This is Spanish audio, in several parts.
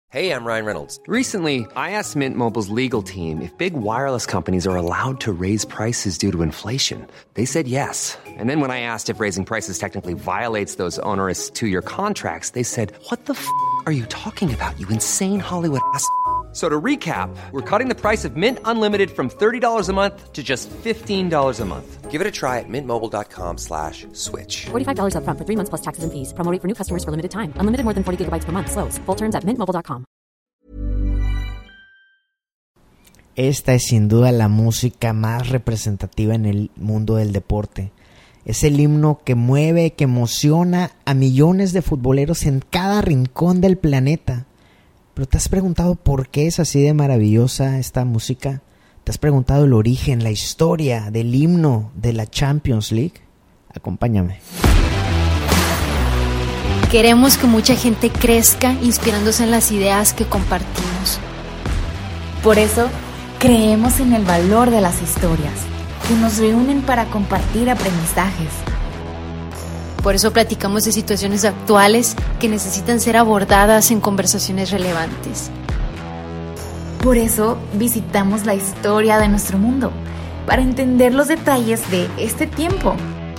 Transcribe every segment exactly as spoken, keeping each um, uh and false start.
Hey, I'm Ryan Reynolds. Recently, I asked Mint Mobile's legal team if big wireless companies are allowed to raise prices due to inflation. They said yes. And then when I asked if raising prices technically violates those onerous two-year contracts, they said, "What the f*** are you talking about, you insane Hollywood ass?" So to recap, we're cutting the price of Mint Unlimited from thirty dollars a month to just fifteen dollars a month. Give it a try at mintmobile.com slash switch. forty-five dollars up front for three months plus taxes and fees. Promo rate for new customers for limited time. Unlimited more than forty gigabytes per month. Slows full terms at mint mobile dot com. Esta es sin duda la música más representativa en el mundo del deporte. Es el himno que mueve, que emociona a millones de futboleros en cada rincón del planeta. Pero ¿te has preguntado por qué es así de maravillosa esta música? ¿Te has preguntado el origen, la historia del himno de la Champions League? Acompáñame. Queremos que mucha gente crezca inspirándose en las ideas que compartimos. Por eso, creemos en el valor de las historias, que nos reúnen para compartir aprendizajes. Por eso platicamos de situaciones actuales que necesitan ser abordadas en conversaciones relevantes. Por eso visitamos la historia de nuestro mundo, para entender los detalles de este tiempo.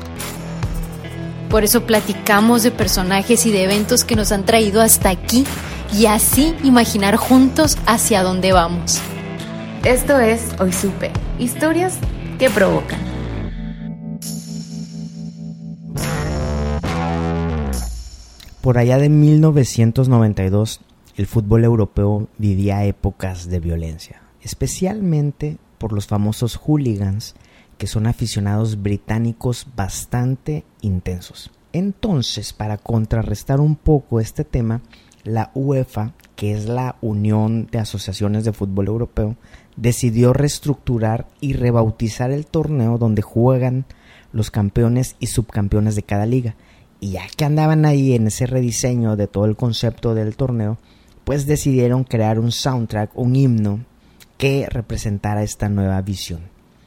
Por eso platicamos de personajes y de eventos que nos han traído hasta aquí y así imaginar juntos hacia dónde vamos. Esto es Hoy Supe, historias que provocan. Por allá de mil novecientos noventa y dos, el fútbol europeo vivía épocas de violencia, especialmente por los famosos hooligans, que son aficionados británicos bastante intensos. Entonces, para contrarrestar un poco este tema, la UEFA, que es la Unión de Asociaciones de Fútbol Europeo, decidió reestructurar y rebautizar el torneo donde juegan los campeones y subcampeones de cada liga. Y ya que andaban ahí en ese rediseño de todo el concepto del torneo, pues decidieron crear un soundtrack, un himno que representara esta nueva visión.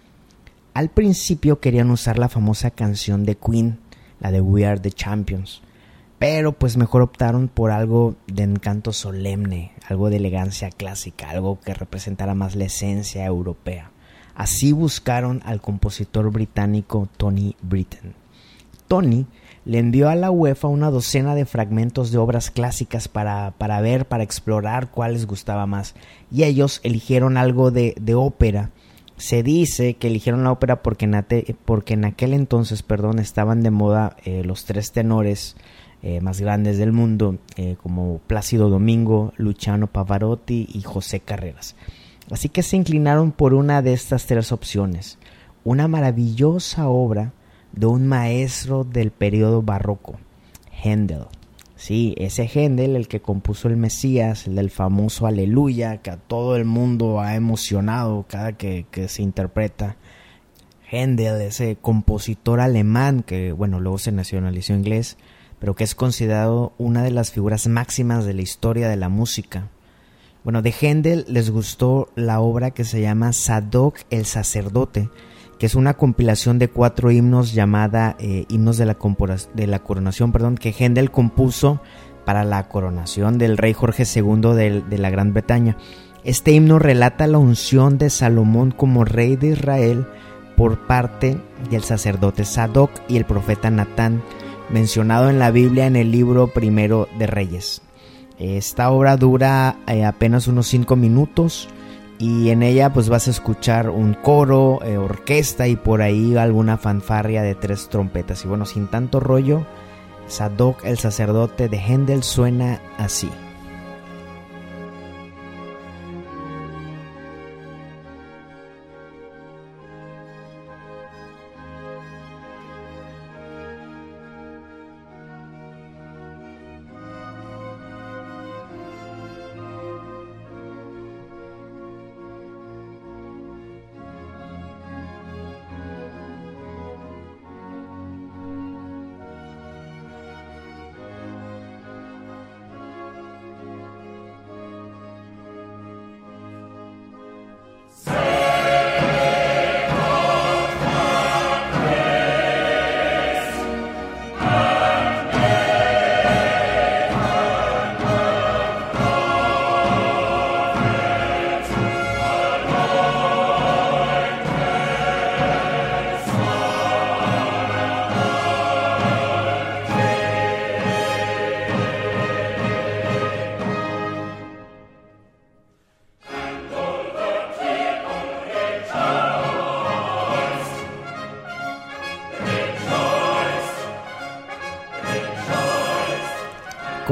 Al principio querían usar la famosa canción de Queen, la de We Are the Champions, pero pues mejor optaron por algo de encanto solemne, algo de elegancia clásica, algo que representara más la esencia europea. Así buscaron al compositor británico Tony Britten. Tony le envió a la UEFA una docena de fragmentos de obras clásicas para, para ver, para explorar cuál les gustaba más. Y ellos eligieron algo de, de ópera. Se dice que eligieron la ópera porque en, ate, porque en aquel entonces perdón, estaban de moda eh, los tres tenores eh, más grandes del mundo, eh, como Plácido Domingo, Luciano Pavarotti y José Carreras. Así que se inclinaron por una de estas tres opciones. Una maravillosa obra de un maestro del periodo barroco, Händel. Sí, ese Händel, el que compuso el Mesías, el del famoso Aleluya, que a todo el mundo ha emocionado cada que, que se interpreta. Händel, ese compositor alemán que, bueno, luego se nacionalizó inglés, pero que es considerado una de las figuras máximas de la historia de la música. Bueno, de Händel les gustó la obra que se llama Zadok el sacerdote, que es una compilación de cuatro himnos llamada eh, Himnos de la, compora- de la Coronación, perdón, que Händel compuso para la coronación del rey Jorge segundo de, de la Gran Bretaña. Este himno relata la unción de Salomón como rey de Israel por parte del sacerdote Zadok y el profeta Natán, mencionado en la Biblia en el libro primero de Reyes. Esta obra dura eh, apenas unos cinco minutos. Y en ella pues vas a escuchar un coro, eh, orquesta y por ahí alguna fanfarria de tres trompetas. Y bueno, sin tanto rollo, Zadok el sacerdote de Händel suena así.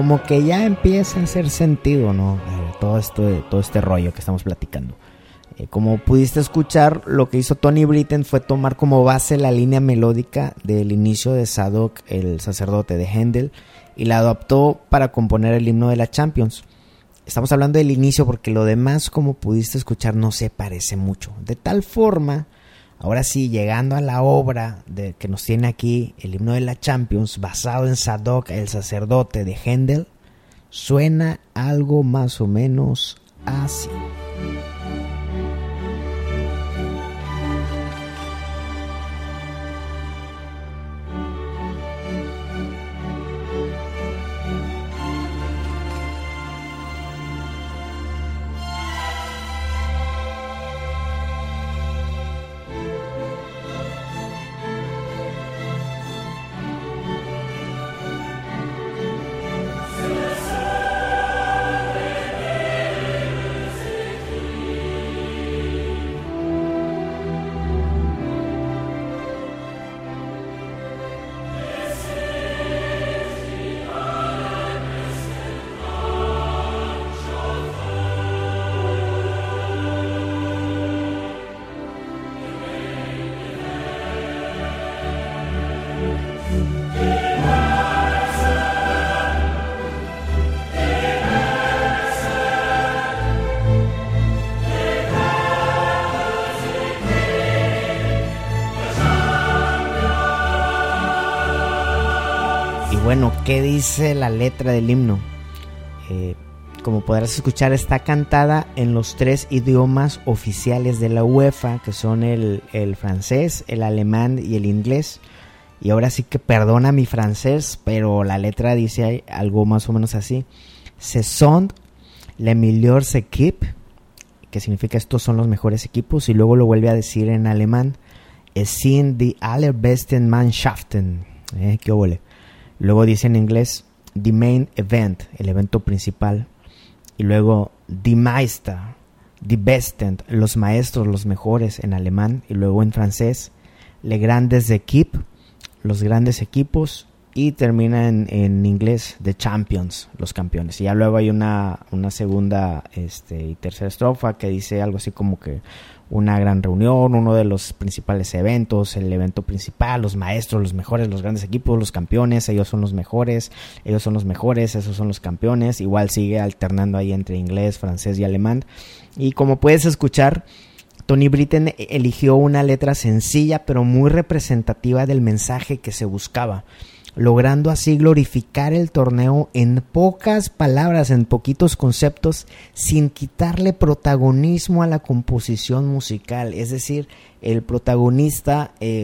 como que ya empieza a hacer sentido, ¿no? Eh, todo esto, todo este rollo que estamos platicando. Eh, como pudiste escuchar, lo que hizo Tony Britten fue tomar como base la línea melódica del inicio de Zadok, el sacerdote de Händel, y la adaptó para componer el himno de la Champions. Estamos hablando del inicio porque lo demás, como pudiste escuchar, no se parece mucho. De tal forma, ahora sí, llegando a la obra de, que nos tiene aquí, el himno de la Champions, basado en Zadok, el sacerdote de Händel, suena algo más o menos así. Bueno, ¿qué dice la letra del himno? Eh, como podrás escuchar, está cantada en los tres idiomas oficiales de la UEFA, que son el, el francés, el alemán y el inglés. Y ahora sí que perdona mi francés, pero la letra dice algo más o menos así. Ce sont les meilleures équipes, que significa estos son los mejores equipos. Y luego lo vuelve a decir en alemán. Es sind die allerbesten Mannschaften. Eh, qué óvole. Luego dice en inglés, the main event, el evento principal. Y luego, die Meister, die Besten, los maestros, los mejores en alemán. Y luego en francés, les grandes équipes, los grandes equipos. Y termina en, en inglés, the champions, los campeones. Y ya luego hay una, una segunda este, y tercera estrofa que dice algo así como que una gran reunión, uno de los principales eventos, el evento principal, los maestros, los mejores, los grandes equipos, los campeones, ellos son los mejores, ellos son los mejores, esos son los campeones. Igual sigue alternando ahí entre inglés, francés y alemán. Y como puedes escuchar, Tony Britten eligió una letra sencilla pero muy representativa del mensaje que se buscaba, logrando así glorificar el torneo en pocas palabras, en poquitos conceptos, sin quitarle protagonismo a la composición musical. Es decir, el protagonista eh,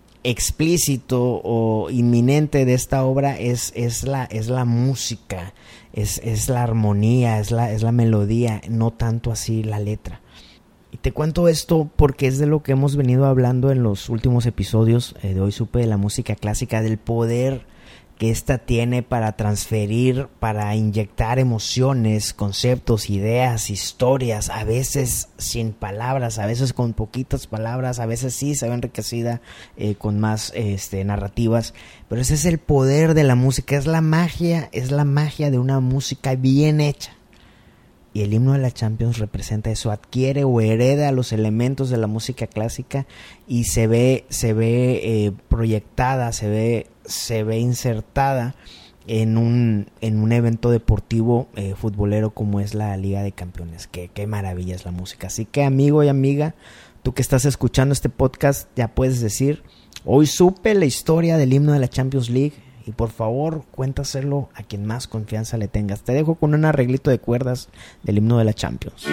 explícito o inminente de esta obra es, es, la, es la música, es, es la armonía, es la, es la melodía, no tanto así la letra. Y te cuento esto porque es de lo que hemos venido hablando en los últimos episodios. Eh, de Hoy Supe de la Música Clásica, del poder que ésta tiene para transferir, para inyectar emociones, conceptos, ideas, historias, a veces sin palabras, a veces con poquitas palabras, a veces sí se ve enriquecida eh, con más este, narrativas. Pero ese es el poder de la música, es la magia, es la magia de una música bien hecha. Y el himno de la Champions representa eso, adquiere o hereda los elementos de la música clásica y se ve, se ve eh, proyectada, se ve, se ve insertada en un, en un evento deportivo eh, futbolero como es la Liga de Campeones. Qué, qué maravilla es la música. Así que, amigo y amiga, tú que estás escuchando este podcast, ya puedes decir, hoy supe la historia del himno de la Champions League. Y por favor, cuéntaselo a quien más confianza le tengas. Te dejo con un arreglito de cuerdas del himno de la Champions.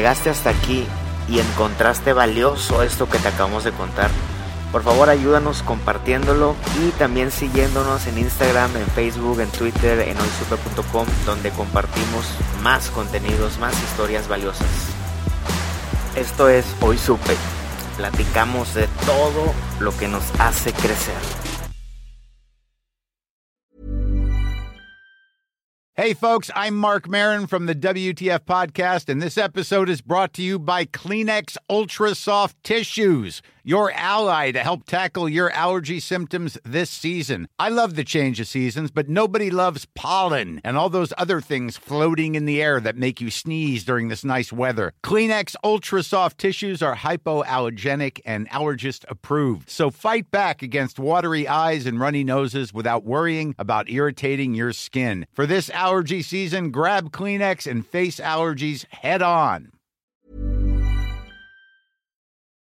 llegaste hasta aquí y encontraste valioso esto que te acabamos de contar, por favor ayúdanos compartiéndolo y también siguiéndonos en Instagram, en Facebook, en Twitter, en hoy supe punto com, donde compartimos más contenidos, más historias valiosas. Esto es Hoy Supe. Platicamos de todo lo que nos hace crecer. Hey folks, I'm Mark Maron from the W T F Podcast, and this episode is brought to you by Kleenex Ultra Soft Tissues, your ally to help tackle your allergy symptoms this season. I love the change of seasons, but nobody loves pollen and all those other things floating in the air that make you sneeze during this nice weather. Kleenex Ultra Soft Tissues are hypoallergenic and allergist approved, so fight back against watery eyes and runny noses without worrying about irritating your skin. For this allergy season, grab Kleenex and face allergies head on.